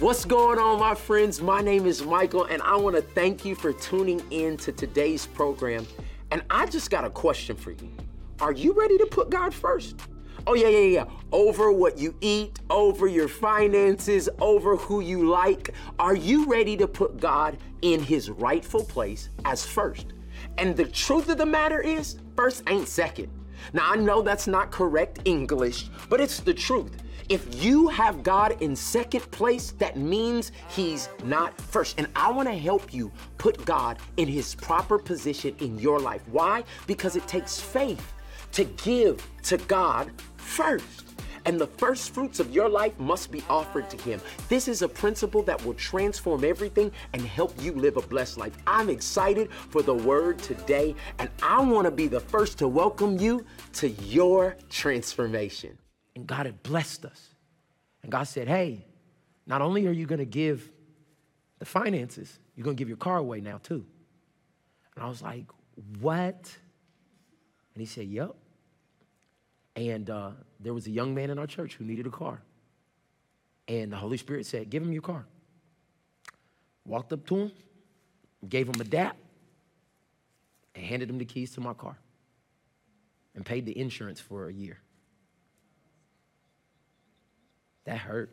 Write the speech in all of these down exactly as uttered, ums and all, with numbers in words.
What's going on, my friends? My name is Michael, and I want to thank you for tuning in to today's program. And I just got a question for you. Are you ready to put God first? Oh, yeah, yeah, yeah. Over what you eat, over your finances, over who you like. Are you ready to put God in his rightful place as first? And the truth of the matter is, first ain't second. Now, I know that's not correct English, but it's the truth. If you have God in second place, that means he's not first. And I want to help you put God in his proper position in your life. Why? Because it takes faith to give to God first. And the first fruits of your life must be offered to him. This is a principle that will transform everything and help you live a blessed life. I'm excited for the word today, and I want to be the first to welcome you to your transformation. And God had blessed us. And God said, hey, not only are you going to give the finances, you're going to give your car away now too. And I was like, what? And he said, yep. And uh, there was a young man in our church who needed a car. And the Holy Spirit said, give him your car. Walked up to him, gave him a dap, and handed him the keys to my car. And paid the insurance for a year. That hurt.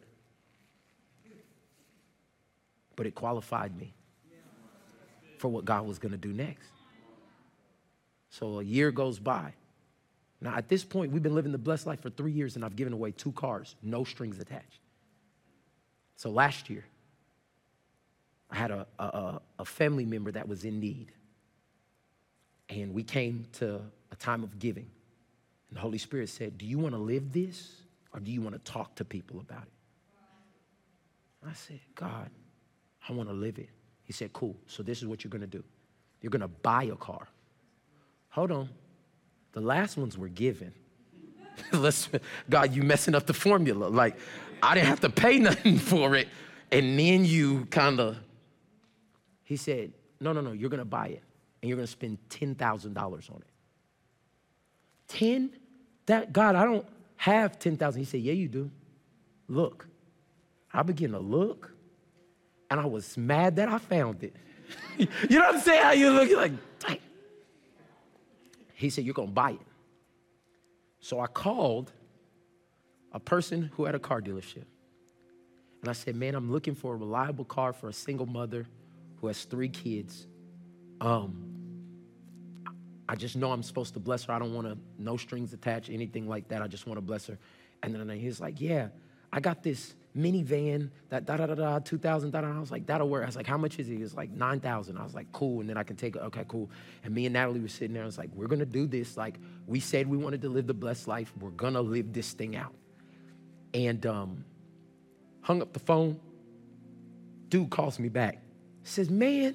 But it qualified me for what God was going to do next. So a year goes by. Now, at this point, we've been living the blessed life for three years, and I've given away two cars, no strings attached. So last year, I had a, a, a family member that was in need. And we came to a time of giving. And the Holy Spirit said, do you want to live this, or do you want to talk to people about it? I said, God, I want to live it. He said, cool. So this is what you're going to do. You're going to buy a car. Hold on. The last ones were given. Let's, God, you messing up the formula. Like, I didn't have to pay nothing for it. And then you kind of, he said, no, no, no, you're going to buy it. And you're going to spend ten thousand dollars on it. ten? That, God, I don't have ten thousand. He said, yeah, you do. Look. I began to look, and I was mad that I found it. You know what I'm saying? How you look, you're like, dang. He said, you're going to buy it. So I called a person who had a car dealership. And I said, man, I'm looking for a reliable car for a single mother who has three kids. Um, I just know I'm supposed to bless her. I don't want to, no strings attached, anything like that. I just want to bless her. And then he was like, yeah, I got this minivan, that da-da-da-da, two thousand, da-da. I was like, that'll work. I was like, how much is it? He was like, nine thousand. I was like, cool. And then I can take it. Okay, cool. And me and Natalie were sitting there. I was like, we're going to do this. Like, we said we wanted to live the blessed life. We're going to live this thing out. And um, hung up the phone. Dude calls me back. Says, man,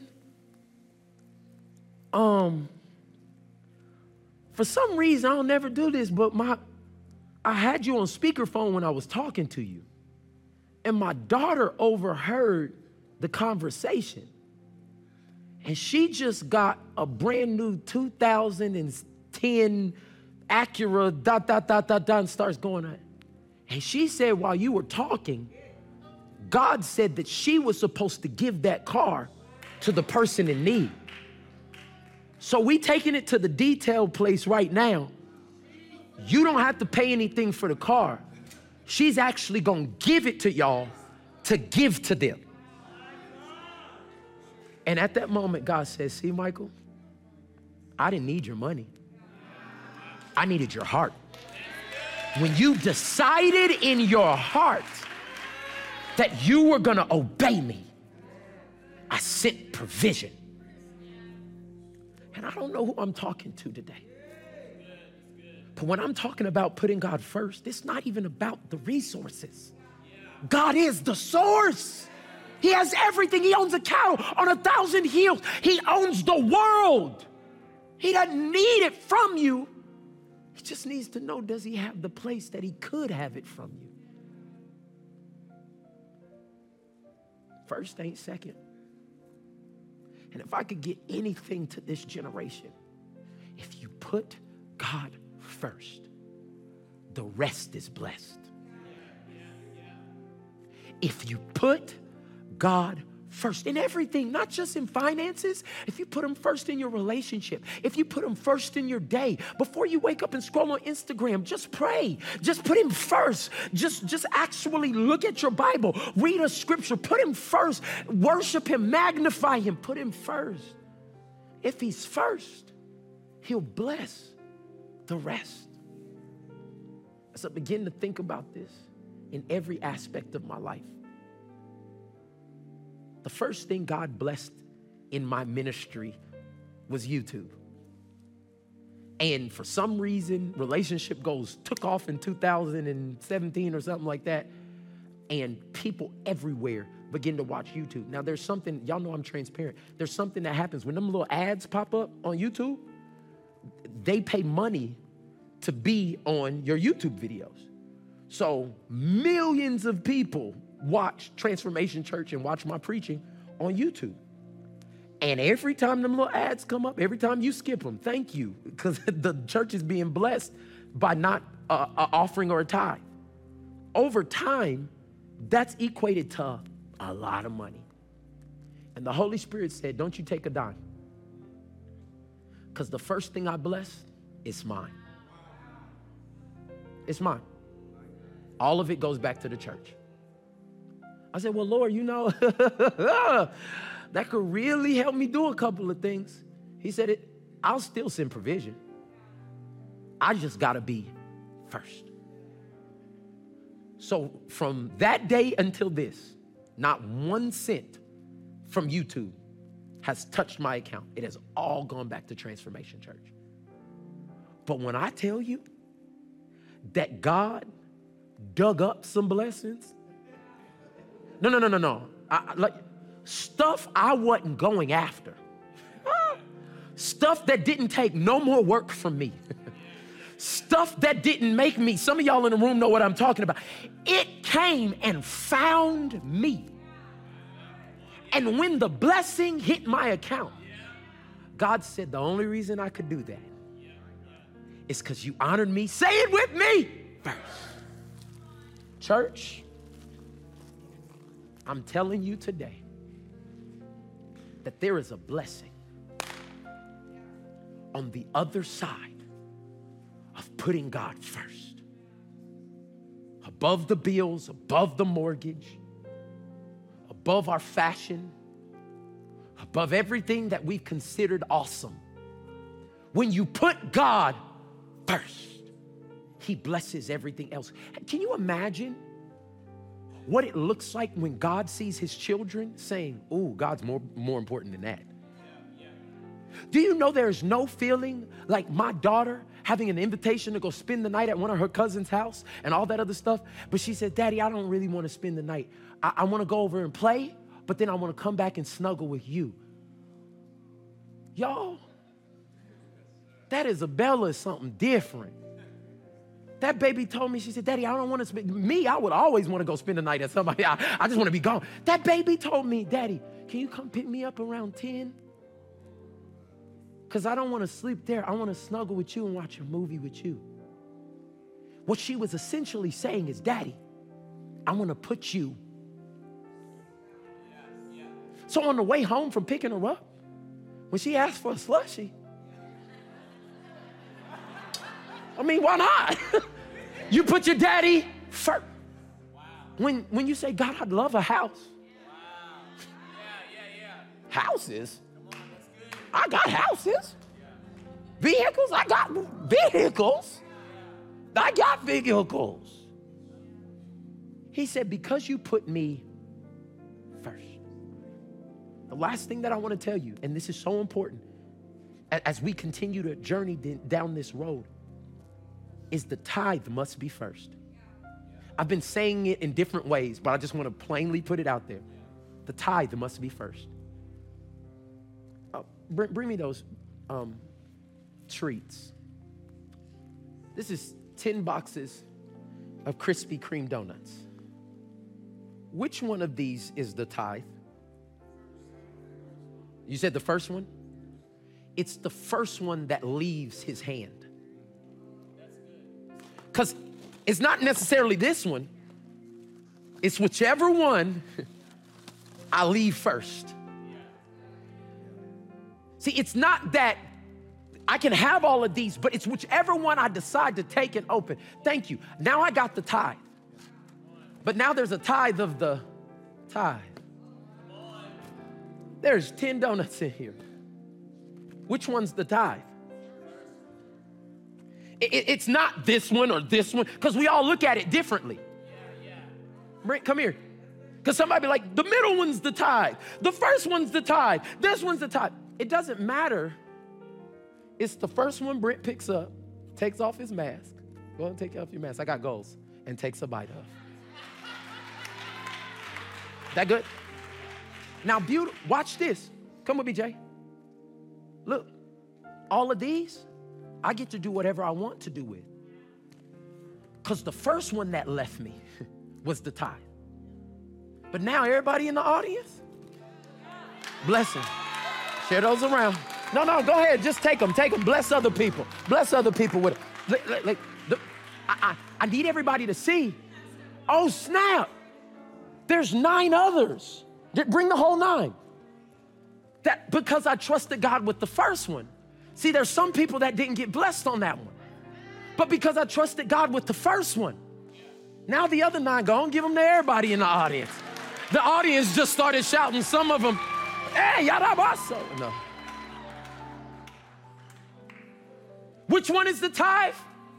um, for some reason, I'll never do this, but my, I had you on speakerphone when I was talking to you. And my daughter overheard the conversation. And she just got a brand new two thousand ten Acura, dot, dot, dot, dot, dot, and starts going on. And she said, while you were talking, God said that she was supposed to give that car to the person in need. So we taking it to the detail place right now. You don't have to pay anything for the car. She's actually gonna give it to y'all to give to them. And at that moment, God says, see, Michael, I didn't need your money. I needed your heart. When you decided in your heart that you were gonna obey me, I sent provision. And I don't know who I'm talking to today. But when I'm talking about putting God first, it's not even about the resources. God is the source. He has everything. He owns a cattle on a thousand hills. He owns the world. He doesn't need it from you. He just needs to know, does he have the place that he could have it from you? First ain't second. And if I could get anything to this generation, if you put God first, the rest is blessed. If you put God first in everything, not just in finances. If you put him first in your relationship, if you put him first in your day, before you wake up and scroll on Instagram, just pray. Just put him first. Just, just actually look at your Bible, read a scripture, put him first, worship him, magnify him, put him first. If he's first, he'll bless the rest. As I begin to think about this in every aspect of my life, the first thing God blessed in my ministry was YouTube. And for some reason, relationship goals took off in two thousand seventeen or something like that. And people everywhere begin to watch YouTube. Now there's something, y'all know I'm transparent. There's something that happens when them little ads pop up on YouTube. They pay money to be on your YouTube videos. So millions of people watch Transformation Church and watch my preaching on YouTube. And every time them little ads come up, every time you skip them, thank you, because the church is being blessed by not uh, uh, offering or a tithe. Over time, that's equated to a lot of money. And the Holy Spirit said, don't you take a dime, because the first thing I bless is mine. It's mine. All of it goes back to the church. I said, well, Lord, you know, that could really help me do a couple of things. He said, it, I'll still send provision. I just got to be first. So from that day until this, not one cent from YouTube has touched my account. It has all gone back to Transformation Church. But when I tell you that God dug up some blessings, no, no, no, no, no. I, like stuff I wasn't going after. Stuff that didn't take no more work from me. Stuff that didn't make me, some of y'all in the room know what I'm talking about. It came and found me. And when the blessing hit my account, God said the only reason I could do that is because you honored me. Say it with me first. Church, I'm telling you today that there is a blessing on the other side of putting God first. Above the bills, above the mortgage, above our fashion, above everything that we've considered awesome. When you put God first, he blesses everything else. Can you imagine what it looks like when God sees his children saying, "Ooh, God's more, more important than that"? Do you know there's no feeling like my daughter having an invitation to go spend the night at one of her cousin's house and all that other stuff? But she said, "Daddy, I don't really want to spend the night. I, I want to go over and play, but then I want to come back and snuggle with you." Y'all, that Isabella is something different. That baby told me, she said, "Daddy, I don't want to spend," me, I would always want to go spend the night at somebody. I, I just want to be gone. That baby told me, "Daddy, can you come pick me up around ten? Because I don't want to sleep there. I want to snuggle with you and watch a movie with you." What she was essentially saying is, "Daddy, I want to put you." So on the way home from picking her up, when she asked for a slushie, I mean, why not? You put your daddy first. Wow. When, when you say, "God, I'd love a house." Wow. Yeah, yeah, yeah. Houses? Come on, that's good. I got houses. Yeah. Vehicles? I got vehicles. Yeah. I got vehicles. He said, because you put me first. The last thing that I want to tell you, and this is so important, as we continue to journey down this road, is the tithe must be first. I've been saying it in different ways, but I just want to plainly put it out there. The tithe must be first. Oh, bring, bring me those um, treats. This is ten boxes of Krispy Kreme donuts. Which one of these is the tithe? You said the first one? It's the first one that leaves his hand. Because it's not necessarily this one. It's whichever one I leave first. See, it's not that I can have all of these, but it's whichever one I decide to take and open. Thank you. Now I got the tithe. But now there's a tithe of the tithe. There's ten donuts in here. Which one's the tithe? It, it, it's not this one or this one, because we all look at it differently. Brent, come here. Because somebody be like, the middle one's the tithe. The first one's the tithe. This one's the tithe. It doesn't matter. It's the first one Brent picks up, takes off his mask. Go ahead and take off your mask. I got goals. And takes a bite of. That good? Now, beautiful. Watch this. Come with me, Jay. Look, all of these, I get to do whatever I want to do with. Because the first one that left me was the tithe. But now everybody in the audience, bless them. Share those around. No, no, go ahead. Just take them. Take them. Bless other people. Bless other people with it. Like, like, like, the, I, I, I need everybody to see. Oh, snap. There's nine others. Bring the whole nine. That because I trusted God with the first one. See, there's some people that didn't get blessed on that one. But because I trusted God with the first one, now the other nine, go and give them to everybody in the audience. The audience just started shouting. Some of them, hey, yarabaso. No. Which one is the tithe?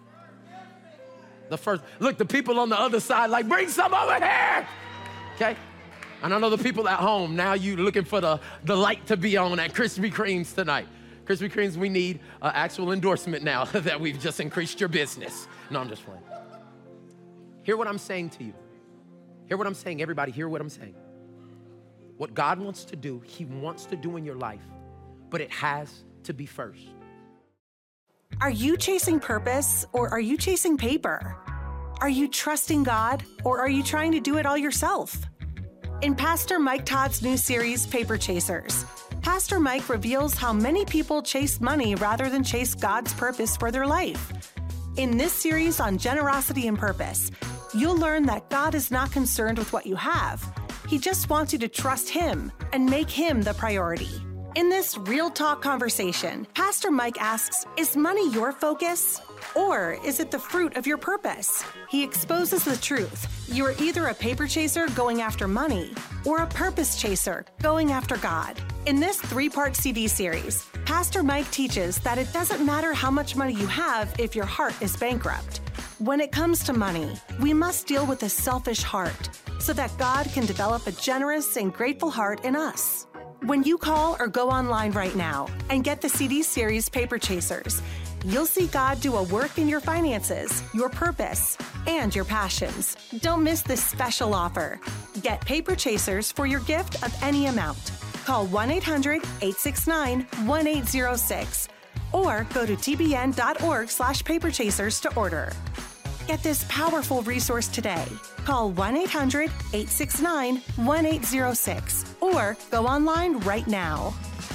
The first. Look, the people on the other side like, bring some over here. Okay? And I know the people at home, now you looking for the, the light to be on at Krispy Kreme's tonight. Krispy Kreme's, we need an actual endorsement now that we've just increased your business. No, I'm just playing. Hear what I'm saying to you. Hear what I'm saying, everybody, hear what I'm saying. What God wants to do, he wants to do in your life, but it has to be first. Are you chasing purpose or are you chasing paper? Are you trusting God or are you trying to do it all yourself? In Pastor Mike Todd's new series, Paper Chasers, Pastor Mike reveals how many people chase money rather than chase God's purpose for their life. In this series on generosity and purpose, you'll learn that God is not concerned with what you have. He just wants you to trust Him and make Him the priority. In this real talk conversation, Pastor Mike asks, is money your focus? Or is it the fruit of your purpose? He exposes the truth. You are either a paper chaser going after money or a purpose chaser going after God. In this three-part C D series, Pastor Mike teaches that it doesn't matter how much money you have if your heart is bankrupt. When it comes to money, we must deal with a selfish heart so that God can develop a generous and grateful heart in us. When you call or go online right now and get the C D series Paper Chasers, you'll see God do a work in your finances, your purpose, and your passions. Don't miss this special offer. Get Paper Chasers for your gift of any amount. Call one eight hundred, eight six nine, one eight zero six or go to tbn.org slash paperchasers to order. Get this powerful resource today. Call one eight hundred, eight six nine, one eight zero six or go online right now.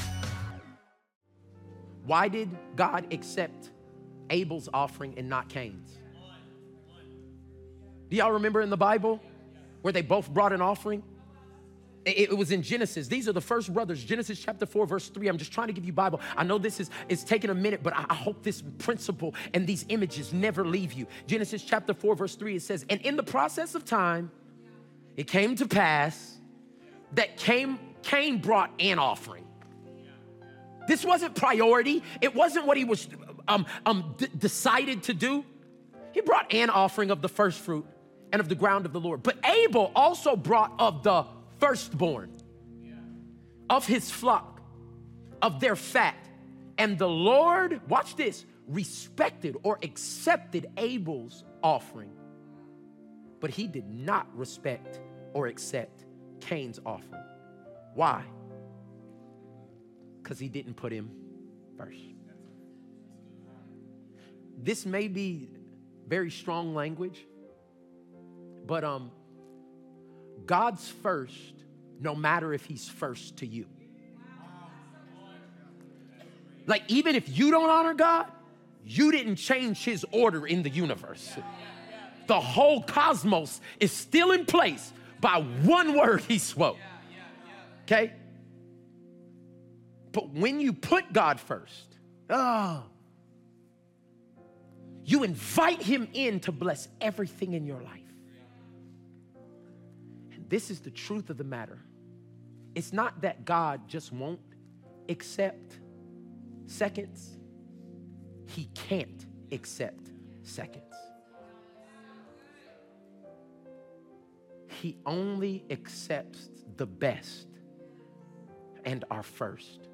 Why did God accept Abel's offering and not Cain's? Do y'all remember in the Bible where they both brought an offering? It, it was in Genesis. These are the first brothers. Genesis chapter four, verse three. I'm just trying to give you Bible. I know this is it's taking a minute, but I, I hope this principle and these images never leave you. Genesis chapter four, verse three, it says, and in the process of time, it came to pass that Cain, Cain brought an offering. This wasn't priority. It wasn't what he was um, um, d- decided to do. He brought an offering of the first fruit and of the ground of the Lord. But Abel also brought of the firstborn, of his flock, of their fat. And the Lord, watch this, respected or accepted Abel's offering. But he did not respect or accept Cain's offering. Why? Because he didn't put him first. This may be very strong language, but um, God's first, no matter if he's first to you. Like, even if you don't honor God, you didn't change his order in the universe. The whole cosmos is still in place by one word he spoke. okay? But when you put God first, oh, you invite him in to bless everything in your life. And this is the truth of the matter. It's not that God just won't accept seconds. He can't accept seconds. He only accepts the best and our first.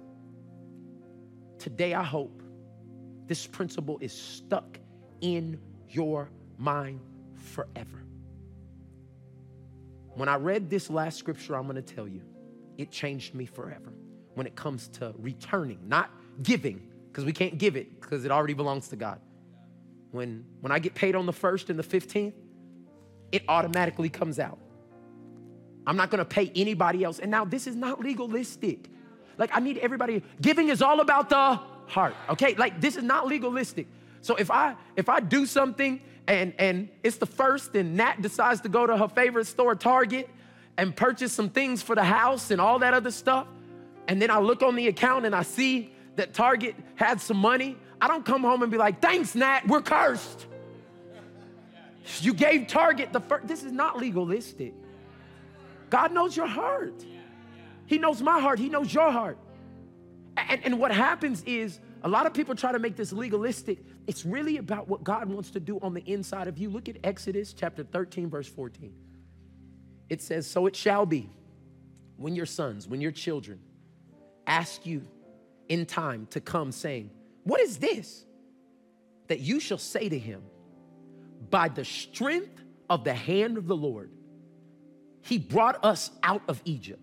Today, I hope this principle is stuck in your mind forever. When I read this last scripture, I'm going to tell you, it changed me forever when it comes to returning, not giving, because we can't give it because it already belongs to God. When, when I get paid on the first and the fifteenth, it automatically comes out. I'm not going to pay anybody else. And now this is not legalistic. Like, I need everybody, giving is all about the heart, okay? Like, this is not legalistic. So if I if I do something and, and it's the first and Nat decides to go to her favorite store, Target, and purchase some things for the house and all that other stuff, and then I look on the account and I see that Target had some money, I don't come home and be like, thanks, Nat, we're cursed. You gave Target the first. This is not legalistic. God knows your heart. He knows my heart. He knows your heart. And, and what happens is a lot of people try to make this legalistic. It's really about what God wants to do on the inside of you. Look at Exodus chapter thirteen, verse fourteen. It says, so it shall be when your sons, when your children ask you in time to come saying, what is this? That you shall say to him, by the strength of the hand of the Lord, he brought us out of Egypt,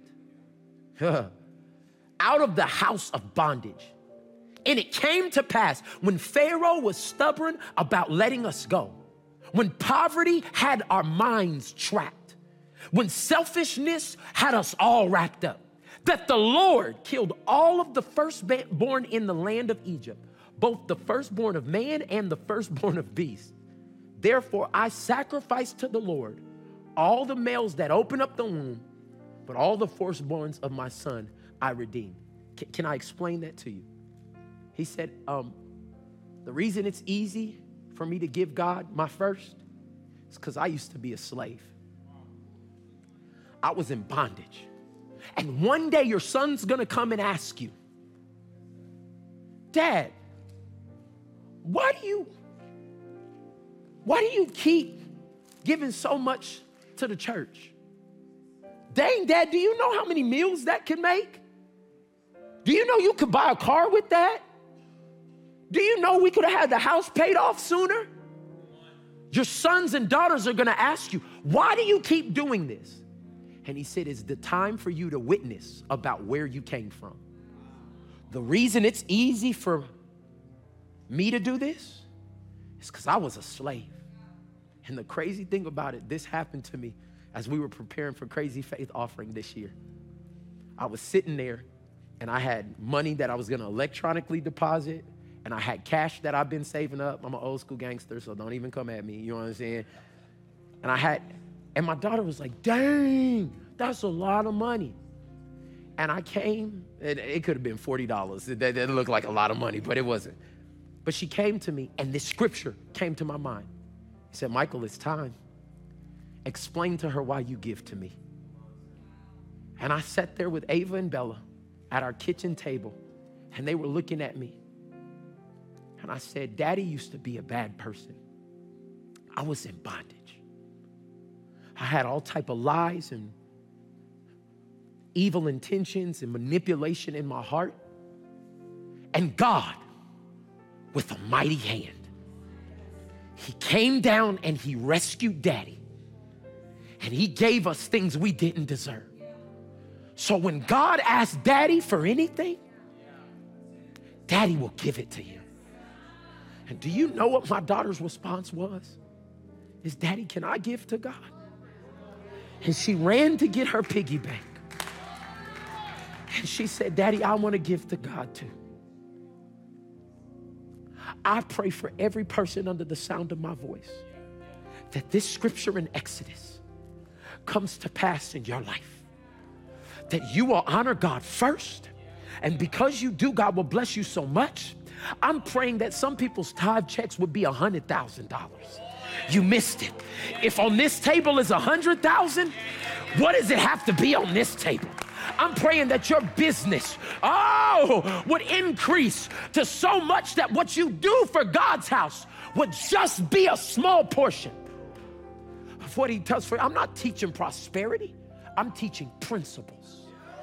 out of the house of bondage. And it came to pass when Pharaoh was stubborn about letting us go, when poverty had our minds trapped, when selfishness had us all wrapped up, that the Lord killed all of the firstborn in the land of Egypt, both the firstborn of man and the firstborn of beast. Therefore, I sacrifice to the Lord all the males that open up the womb, but all the firstborns of my son I redeem. Can, can I explain that to you? He said, um, the reason it's easy for me to give God my first is because I used to be a slave. I was in bondage. And one day your son's gonna come and ask you, Dad, why do you, why do you keep giving so much to the church? Dang, Dad, do you know how many meals that can make? Do you know you could buy a car with that? Do you know we could have had the house paid off sooner? Your sons and daughters are gonna ask you, why do you keep doing this? And he said, it's the time for you to witness about where you came from. The reason it's easy for me to do this is because I was a slave. And the crazy thing about it, this happened to me as we were preparing for Crazy Faith Offering this year. I was sitting there and I had money that I was gonna electronically deposit, and I had cash that I've been saving up. I'm an old school gangster, so don't even come at me, you know what I'm saying? And I had, and my daughter was like, dang, that's a lot of money. And I came, it, it could have been forty dollars. It, it didn't look like a lot of money, but it wasn't. But she came to me, and this scripture came to my mind. He said, Michael, it's time. Explain to her why you give to me. And I sat there with Ava and Bella at our kitchen table, and they were looking at me. And I said, Daddy used to be a bad person. I was in bondage. I had all type of lies and evil intentions and manipulation in my heart. And God, with a mighty hand, he came down and he rescued Daddy. And he gave us things we didn't deserve. So when God asks Daddy for anything, Daddy will give it to him. And do you know what my daughter's response was? Is, Daddy, can I give to God? And she ran to get her piggy bank. And she said, Daddy, I want to give to God too. I pray for every person under the sound of my voice that this scripture in Exodus comes to pass in your life. that you will honor God first. And because you do, God will bless you so much. I'm praying that some people's tithe checks would be one hundred thousand dollars. You missed it. If on this table is one hundred thousand dollars, what does it have to be on this table? I'm praying that your business, oh, would increase to so much that what you do for God's house would just be a small portion of what he does for you. I'm not teaching prosperity. I'm teaching principles.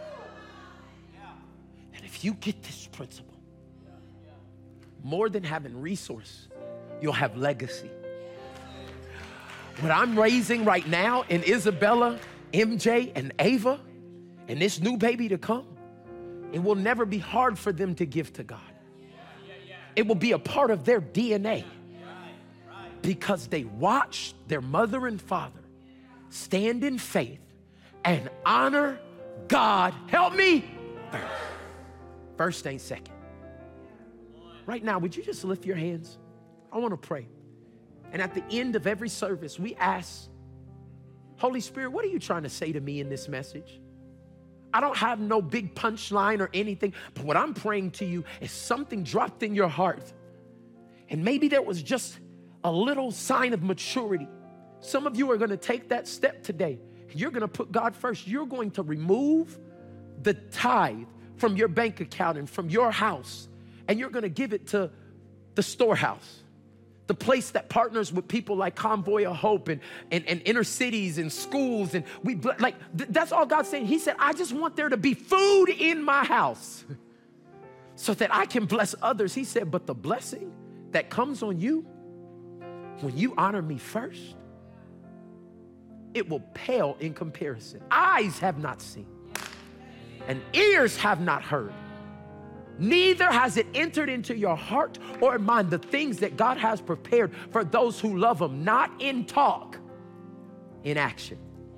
And if you get this principle, more than having resource, you'll have legacy. What I'm raising right now in Isabella, M J, and Ava, and this new baby to come, it will never be hard for them to give to God. It will be a part of their D N A because they watched their mother and father stand in faith and honor God. Help me. First, first ain't second. Right now, would you just lift your hands? I want to pray. And at the end of every service, we ask, Holy Spirit, what are you trying to say to me in this message? I don't have no big punchline or anything, but what I'm praying to you is something dropped in your heart. And maybe there was just a little sign of maturity. Some of you are going to take that step today. You're going to put God first. You're going to remove the tithe from your bank account and from your house, and you're going to give it to the storehouse, the place that partners with people like Convoy of Hope and, and, and inner cities and schools. And we like, th- that's all God's saying. He said, I just want there to be food in my house so that I can bless others. He said, but the blessing that comes on you when you honor me first, it will pale in comparison. Eyes have not seen and ears have not heard. Neither has it entered into your heart or mind the things that God has prepared for those who love him, not in talk, in action.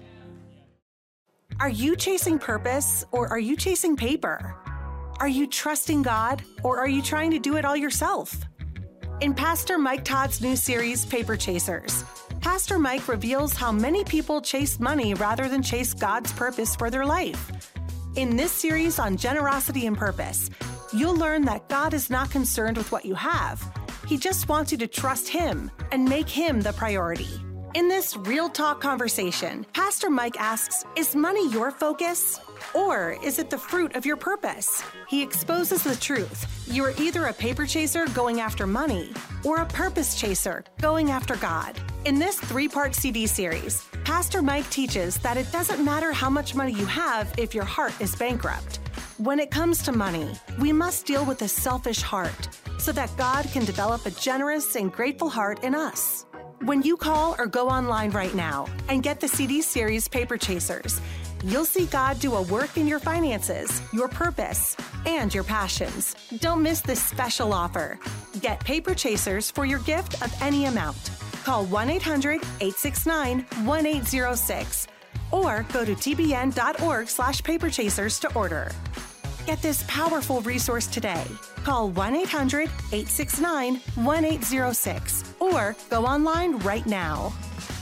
Are you chasing purpose or are you chasing paper? Are you trusting God or are you trying to do it all yourself? In Pastor Mike Todd's new series, Paper Chasers, Pastor Mike reveals how many people chase money rather than chase God's purpose for their life. In this series on generosity and purpose, you'll learn that God is not concerned with what you have. He just wants you to trust him and make him the priority. In this real talk conversation, Pastor Mike asks, is money your focus? Or is it the fruit of your purpose? He exposes the truth. You are either a paper chaser going after money or a purpose chaser going after God. In this three-part C D series, Pastor Mike teaches that it doesn't matter how much money you have if your heart is bankrupt. When it comes to money, we must deal with a selfish heart so that God can develop a generous and grateful heart in us. When you call or go online right now and get the C D series Paper Chasers, you'll see God do a work in your finances, your purpose, and your passions. Don't miss this special offer. Get Paper Chasers for your gift of any amount. Call one eight hundred, eight six nine, one eight zero six or go to tbn.org slash paperchasers to order. Get this powerful resource today. Call one eight hundred, eight six nine, one eight zero six or go online right now.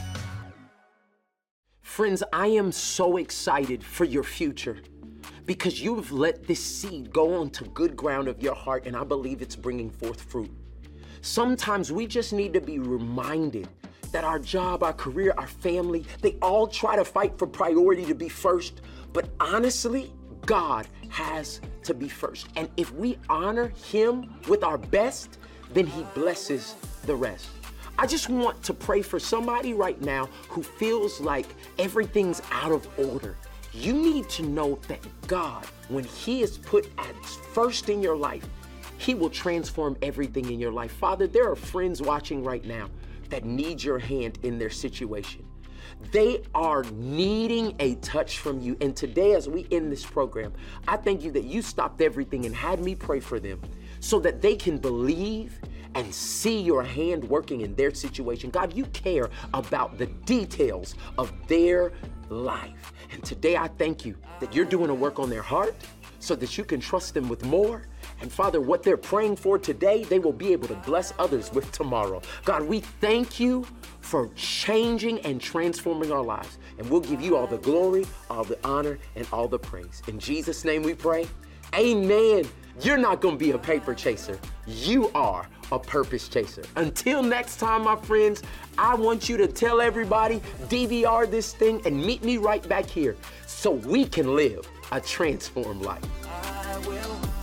Friends, I am so excited for your future because you have let this seed go onto good ground of your heart, and I believe it's bringing forth fruit. Sometimes we just need to be reminded that our job, our career, our family, they all try to fight for priority to be first, but honestly, God has to be first. And if we honor him with our best, then he blesses the rest. I just want to pray for somebody right now who feels like everything's out of order. You need to know that God, when he is put at first in your life, he will transform everything in your life. Father, there are friends watching right now that need your hand in their situation. They are needing a touch from you. And today, as we end this program, I thank you that you stopped everything and had me pray for them so that they can believe and see your hand working in their situation. God, you care about the details of their life. And today I thank you that you're doing a work on their heart so that you can trust them with more. And Father, what they're praying for today, they will be able to bless others with tomorrow. God, we thank you for changing and transforming our lives. And we'll give you all the glory, all the honor, and all the praise. In Jesus' name we pray, amen. You're not gonna be a paper chaser. You are a purpose chaser. Until next time, my friends, I want you to tell everybody, D V R this thing, and meet me right back here so we can live a transformed life. I will